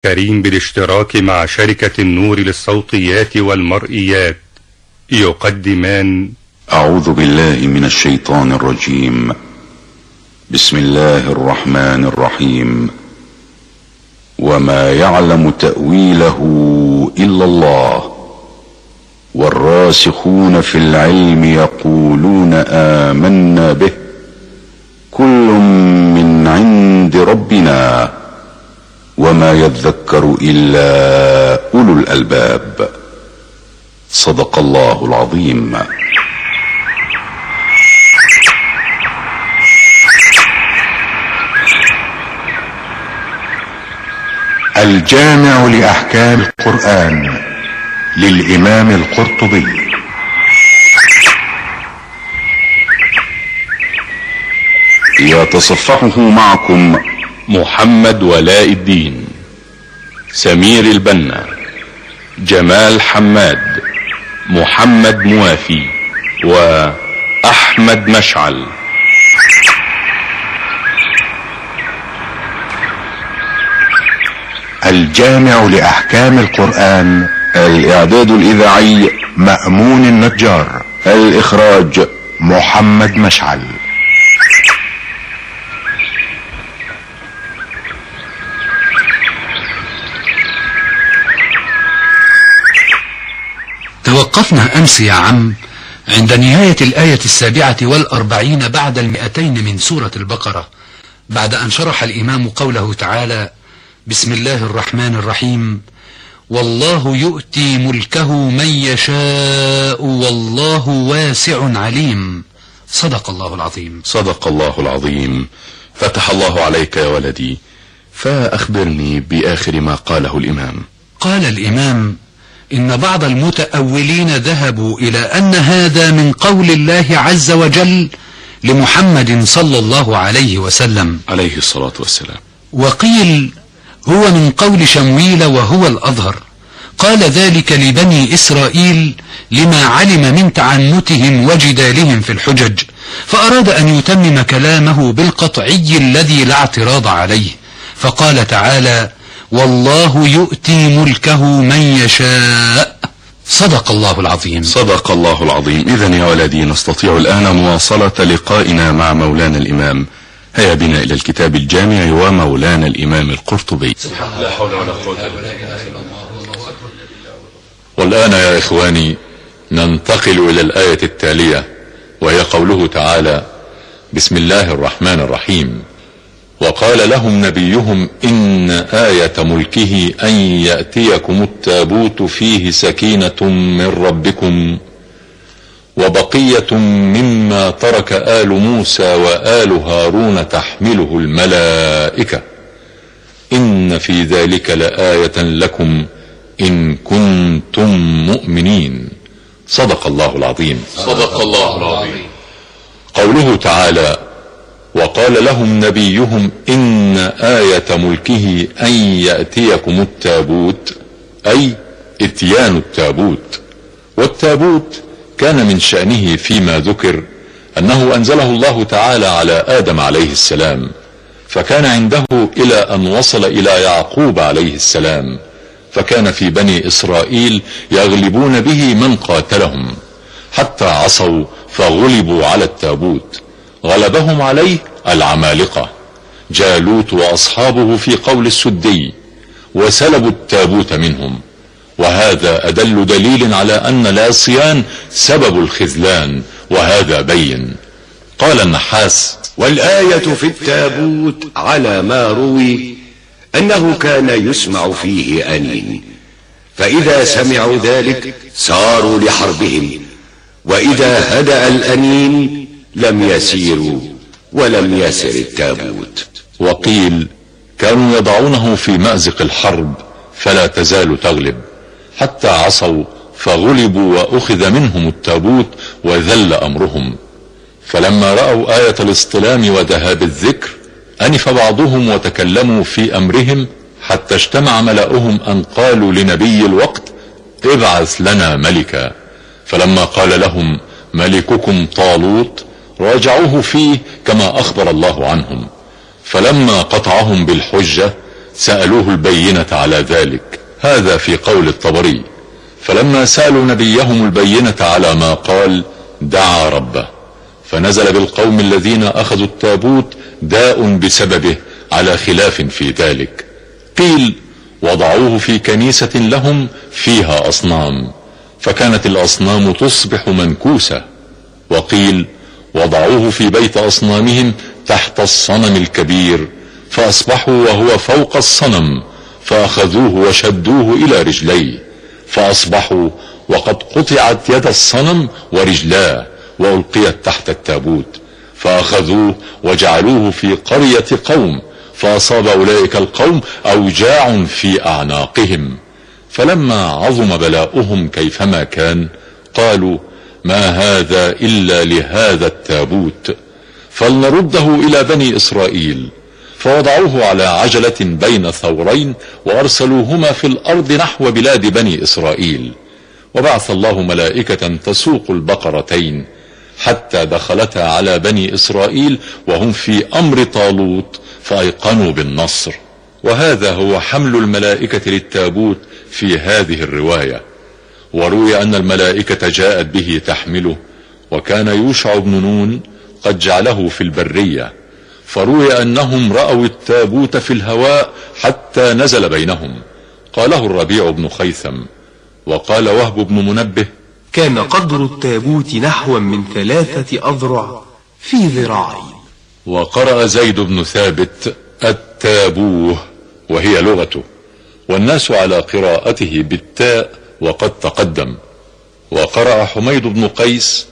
كريم بالاشتراك مع شركة النور للصوتيات والمرئيات يقدمان أعوذ بالله من الشيطان الرجيم. بسم الله الرحمن الرحيم. وما يعلم تأويله إلا الله والراسخون في العلم يقولون آمنا به كل من عند ربنا وما يذكر إلا أولو الألباب. صدق الله العظيم. الجامع لأحكام القرآن للإمام القرطبي. يتصفحه معكم محمد ولاء الدين، سمير البنا، جمال حماد، محمد موافي، وأحمد مشعل. الجامع لأحكام القرآن. الإعداد الإذاعي مأمون النجار. الإخراج محمد مشعل. توقفنا أمس يا عم عند نهاية الآية 47 بعد 200 من سورة البقرة، بعد أن شرح الإمام قوله تعالى: بسم الله الرحمن الرحيم، والله يؤتي ملكه من يشاء والله واسع عليم. صدق الله العظيم. صدق الله العظيم. فتح الله عليك يا ولدي، فأخبرني بآخر ما قاله الإمام. قال الإمام: إن بعض المتأولين ذهبوا إلى أن هذا من قول الله عز وجل لمحمد صلى الله عليه وسلم عليه الصلاة والسلام، وقيل هو من قول شمويل وهو الأظهر. قال ذلك لبني إسرائيل لما علم من تعنتهم وجدالهم في الحجج، فأراد أن يتمم كلامه بالقطعي الذي لا اعتراض عليه، فقال تعالى: والله يؤتي ملكه من يشاء. صدق الله العظيم. صدق الله العظيم. إذن يا ولدي نستطيع الآن مواصلة لقائنا مع مولانا الإمام. هيا بنا إلى الكتاب الجامع ومولانا الإمام القرطبي. لا حول ولا قوة إلا بالله. والآن يا إخواني ننتقل إلى الآية التالية، وهي قوله تعالى: بسم الله الرحمن الرحيم. وقال لهم نبيهم إن آية ملكه أن يأتيكم التابوت فيه سكينة من ربكم وبقية مما ترك آل موسى وآل هارون تحمله الملائكة إن في ذلك لآية لكم إن كنتم مؤمنين. صدق الله العظيم. صدق الله العظيم. قوله تعالى: وقال لهم نبيهم إن آية ملكه أن يأتيكم التابوت، أي اتيان التابوت. والتابوت كان من شأنه فيما ذكر أنه أنزله الله تعالى على آدم عليه السلام، فكان عنده إلى أن وصل إلى يعقوب عليه السلام، فكان في بني إسرائيل يغلبون به من قاتلهم حتى عصوا فغلبوا على التابوت. غلبهم عليه العمالقة جالوت وأصحابه في قول السدي، وسلبوا التابوت منهم، وهذا أدل دليل على أن العصيان سبب الخذلان، وهذا بين. قال النحاس: والآية في التابوت على ما روي أنه كان يسمع فيه أنين، فإذا سمعوا ذلك ساروا لحربهم، وإذا هدأ الأنين لم يسيروا ولم يسر التابوت. وقيل كانوا يضعونه في مأزق الحرب فلا تزال تغلب، حتى عصوا فغلبوا وأخذ منهم التابوت وذل أمرهم. فلما رأوا آية الاصطلام وذهاب الذكر أنف بعضهم وتكلموا في أمرهم، حتى اجتمع ملأهم أن قالوا لنبي الوقت: ابعث لنا ملكا. فلما قال لهم: ملككم طالوت، راجعوه فيه كما أخبر الله عنهم. فلما قطعهم بالحجة سألوه البينة على ذلك. هذا في قول الطبري. فلما سألوا نبيهم البينة على ما قال دعا ربه، فنزل بالقوم الذين أخذوا التابوت داء بسببه على خلاف في ذلك. قيل وضعوه في كنيسة لهم فيها أصنام، فكانت الأصنام تصبح منكوسة. وقيل وضعوه في بيت أصنامهم تحت الصنم الكبير، فأصبحوا وهو فوق الصنم، فأخذوه وشدوه إلى رجليه، فأصبحوا وقد قطعت يد الصنم ورجلاه وألقيت تحت التابوت، فأخذوه وجعلوه في قرية قوم، فأصاب أولئك القوم أوجاع في أعناقهم. فلما عظم بلاؤهم كيفما كان قالوا ما هذا إلا لهذا التابوت، فلنرده إلى بني إسرائيل. فوضعوه على عجلة بين ثورين وأرسلوهما في الأرض نحو بلاد بني إسرائيل. وبعث الله ملائكة تسوق البقرتين حتى دخلتا على بني إسرائيل وهم في أمر طالوت، فأيقنوا بالنصر. وهذا هو حمل الملائكة للتابوت في هذه الرواية. وروي أن الملائكة جاءت به تحمله، وكان يوشع بن نون قد جعله في البرية، فروي أنهم رأوا التابوت في الهواء حتى نزل بينهم. قاله الربيع بن خيثم. وقال وهب بن منبه كان قدر التابوت نحو من 3 أذرع في ذراعين. وقرأ زيد بن ثابت التابوه وهي لغته، والناس على قراءته بالتاء وقد تقدم. وقرأ حميد بن قيس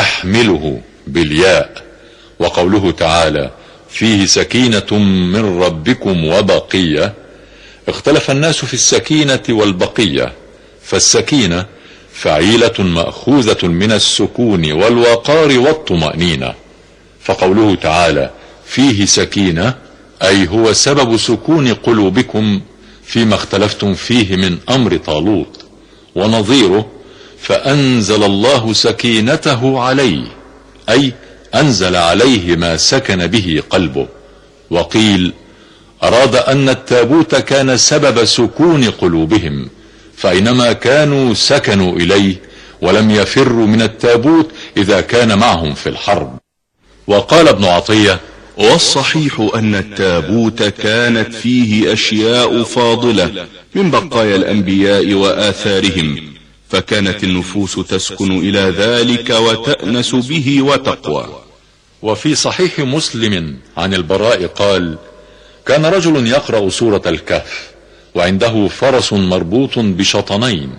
يحمله بالياء. وقوله تعالى فيه سكينة من ربكم وبقية، اختلف الناس في السكينة والبقية، فالسكينة فعيلة مأخوذة من السكون والوقار والطمأنينة. فقوله تعالى فيه سكينة أي هو سبب سكون قلوبكم فيما اختلفتم فيه من أمر طالوت. ونظيره فأنزل الله سكينته عليه، أي أنزل عليه ما سكن به قلبه. وقيل أراد أن التابوت كان سبب سكون قلوبهم، فأينما كانوا سكنوا إليه ولم يفروا من التابوت إذا كان معهم في الحرب. وقال ابن عطية والصحيح أن التابوت كانت فيه أشياء فاضلة من بقايا الأنبياء وآثارهم، فكانت النفوس تسكن إلى ذلك وتأنس به وتقوى. وفي صحيح مسلم عن البراء قال كان رجل يقرأ سورة الكهف وعنده فرس مربوط بشطنين،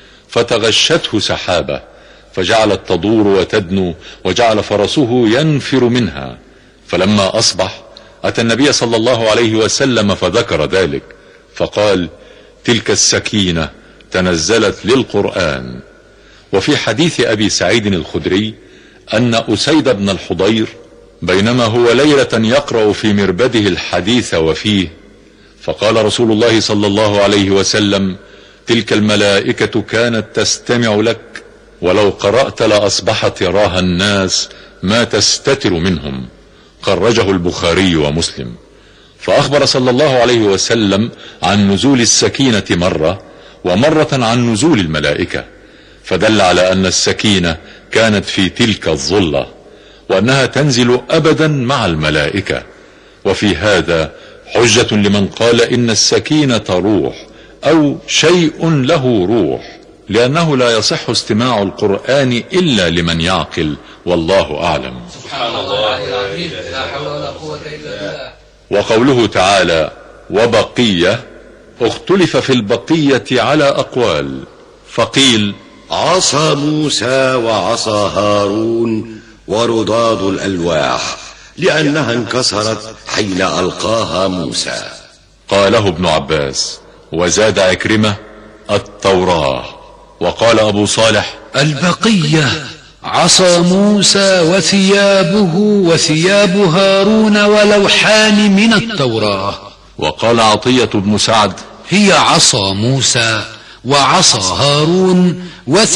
فتغشته سحابة فجعلت تدور وتدنو، وجعل فرسه ينفر منها. فلما أصبح أتى النبي صلى الله عليه وسلم فذكر ذلك، فقال تلك السكينة تنزلت للقرآن. وفي حديث أبي سعيد الخدري أن أسيد بن الحضير بينما هو ليلة يقرأ في مربده الحديث وفيه، فقال رسول الله صلى الله عليه وسلم تلك الملائكة كانت تستمع لك، ولو قرأت لأصبحت يراها الناس ما تستتر منهم. خرجه البخاري ومسلم. فأخبر صلى الله عليه وسلم عن نزول السكينة مرة، ومرة عن نزول الملائكة، فدل على أن السكينة كانت في تلك الظلة، وأنها تنزل أبدا مع الملائكة. وفي هذا حجة لمن قال إن السكينة روح أو شيء له روح، لأنه لا يصح استماع القرآن إلا لمن يعقل، والله أعلم. سبحان الله العظيم، لا حول ولا قوة إلا بالله. وقوله تعالى وبقية، اختلف في البقية على أقوال، فقيل عصا موسى وعصا هارون ورضاد الألواح، لأنها انكسرت حين ألقاها موسى. قاله ابن عباس. وزاد عكرمة التوراة. وقال أبو صالح البقية عصا موسى وثيابه وثياب هارون ولوحان من التوراة. وقال عطية بن سعد هي عصا موسى وعصا هارون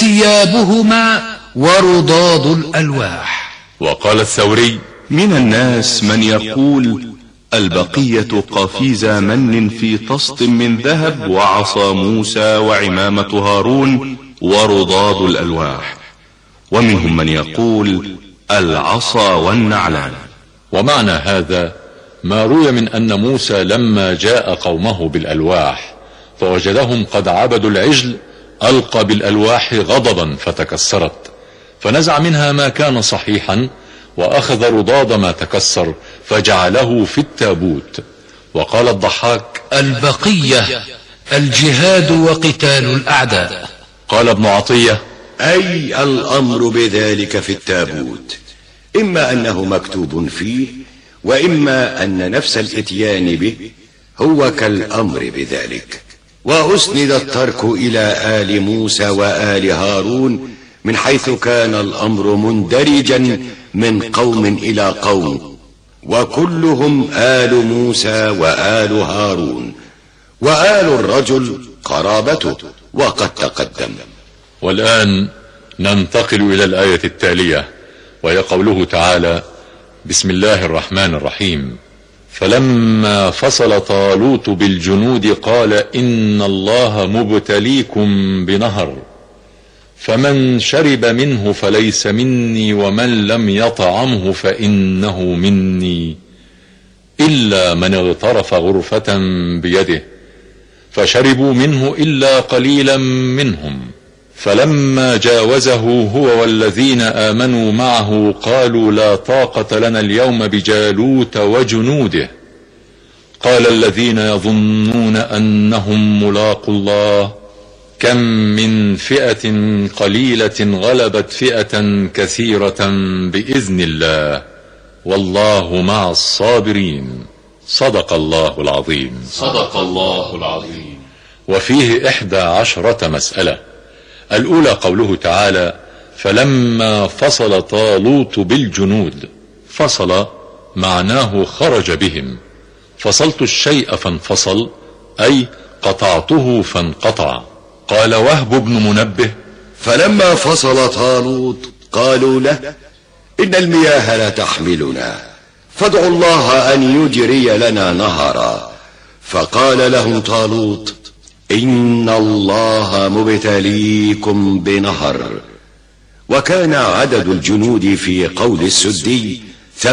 وثيابهما ورضاد الألواح. وقال الثوري من الناس من يقول البقية قافيز من في طست من ذهب، وعصا موسى، وعمامة هارون، ورضاد الألواح. ومنهم من يقول العصا والنعلان. ومعنى هذا ما روي من أن موسى لما جاء قومه بالألواح فوجدهم قد عبدوا العجل ألقى بالألواح غضبا فتكسرت، فنزع منها ما كان صحيحا، وأخذ رضاد ما تكسر فجعله في التابوت. وقال الضحاك: البقية الجهاد وقتال الأعداء. قال ابن عطية: أي الأمر بذلك في التابوت، إما أنه مكتوب فيه، وإما أن نفس الإتيان به هو كالأمر بذلك. وأسند الترك إلى آل موسى وآل هارون من حيث كان الأمر مندرجا من قوم إلى قوم، وكلهم آل موسى وآل هارون، وآل الرجل قرابته وقد تقدم. والآن ننتقل إلى الآية التالية، وهي قوله تعالى: بسم الله الرحمن الرحيم. فلما فصل طالوت بالجنود قال إن الله مبتليكم بنهر، فمن شرب منه فليس مني، ومن لم يطعمه فإنه مني، إلا من اغترف غرفة بيده، فشربوا منه إلا قليلا منهم. فلما جاوزه هو والذين آمنوا معه قالوا لا طاقة لنا اليوم بجالوت وجنوده. قال الذين يظنون أنهم ملاقوا الله كم من فئة قليلة غلبت فئة كثيرة بإذن الله، والله مع الصابرين. صدق الله العظيم. صدق الله العظيم. وفيه 11 مسألة. الأولى قوله تعالى: فلما فصل طالوت بالجنود. فصل معناه خرج بهم. فصلت الشيء فانفصل، أي قطعته فانقطع. قال وهب بن منبه: فلما فصل طالوت قالوا له إن المياه لا تحملنا، فادعوا الله أن يجري لنا نهرا. فقال لهم طالوت إن الله مبتليكم بنهر. وكان عدد الجنود في قول السدي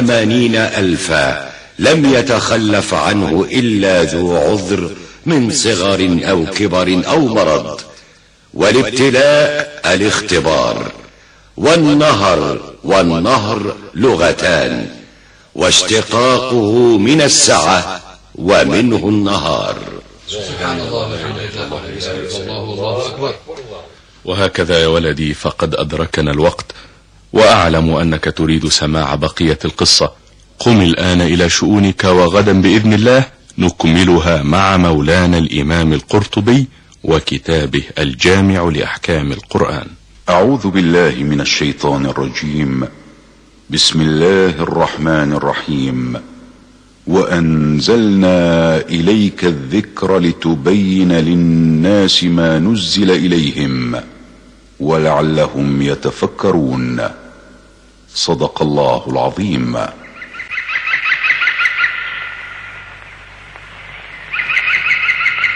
80,000 لم يتخلف عنه إلا ذو عذر من صغر أو كبر أو مرض. والابتلاء الاختبار. والنهر لغتان، واشتقاقه من السعة ومنه النهار. سبحان الله الله أكبر. وهكذا يا ولدي فقد أدركنا الوقت، وأعلم أنك تريد سماع بقية القصة. قم الآن إلى شؤونك، وغدا بإذن الله نكملها مع مولانا الإمام القرطبي وكتابه الجامع لأحكام القرآن. أعوذ بالله من الشيطان الرجيم. بسم الله الرحمن الرحيم. وأنزلنا إليك الذكر لتبين للناس ما نزل إليهم ولعلهم يتفكرون. صدق الله العظيم.